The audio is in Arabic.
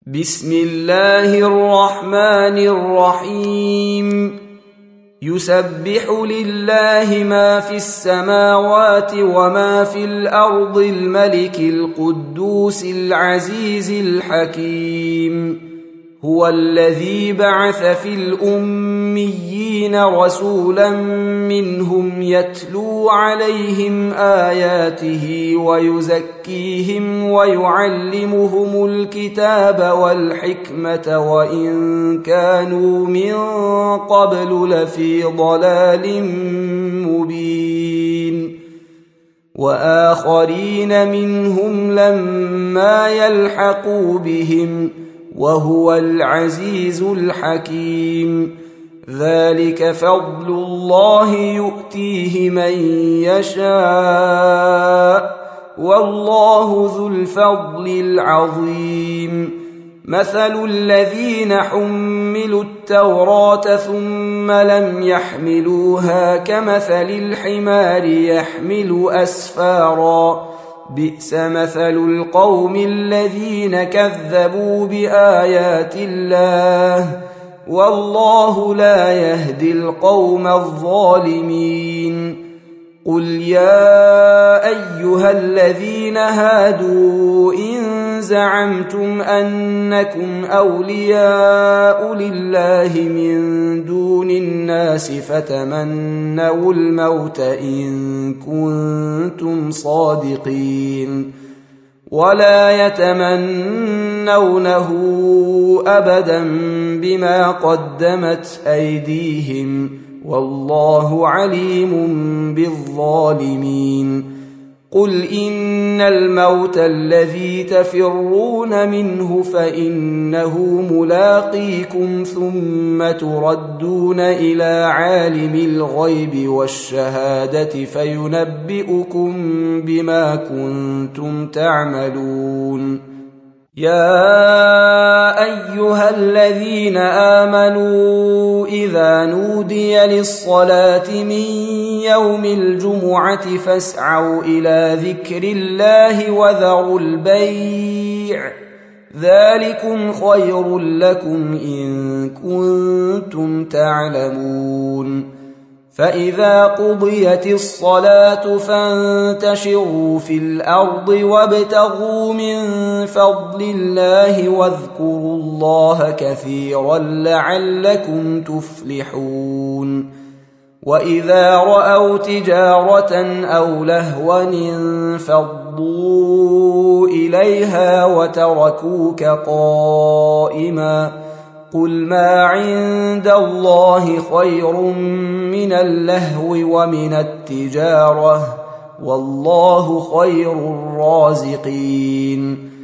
بسم الله الرحمن الرحيم يسبح لله ما في السماوات وما في الأرض الملك القدوس العزيز الحكيم هو الذي بعث في الأميين رسولا منهم يتلو عليهم آياته ويزكيهم ويعلمهم الكتاب والحكمة وإن كانوا من قبل لفي ضلال مبين وآخرين منهم لما يلحقوا بهم وهو العزيز الحكيم ذلك فضل الله يؤتيه من يشاء والله ذو الفضل العظيم مثل الذين حملوا التوراة ثم لم يحملوها كمثل الحمار يحمل أسفارا بئس مثل القوم الذين كذبوا بآيات الله والله لا يهدي القوم الظالمين قل يا أيها الذين هادوا إن زعمتم أنكم أولياء لله من دون الناس فتمنوا الموت إن كنتم صادقين ولا يتمنونه أبدا بما قدمت أيديهم والله عليم بالظالمين قل إن الموت الذي تفرون منه فإنه ملاقيكم ثم تردون إلى عالم الغيب والشهادة فينبئكم بما كنتم تعملون يا أيها الذين آمنوا إذا نودي للصلاة من يوم الجمعة فاسعوا إلى ذكر الله وذروا البيع ذلكم خير لكم إن كنتم تعلمون فإذا قضيت الصلاة فانتشروا في الأرض وابتغوا من فضل الله واذكروا الله كثيرا لعلكم تفلحون وإذا رأوا تجارة أو لهوا انفضوا إليها وتركوك قائما قل ما عند الله خير من اللهو ومن التجارة والله خير الرازقين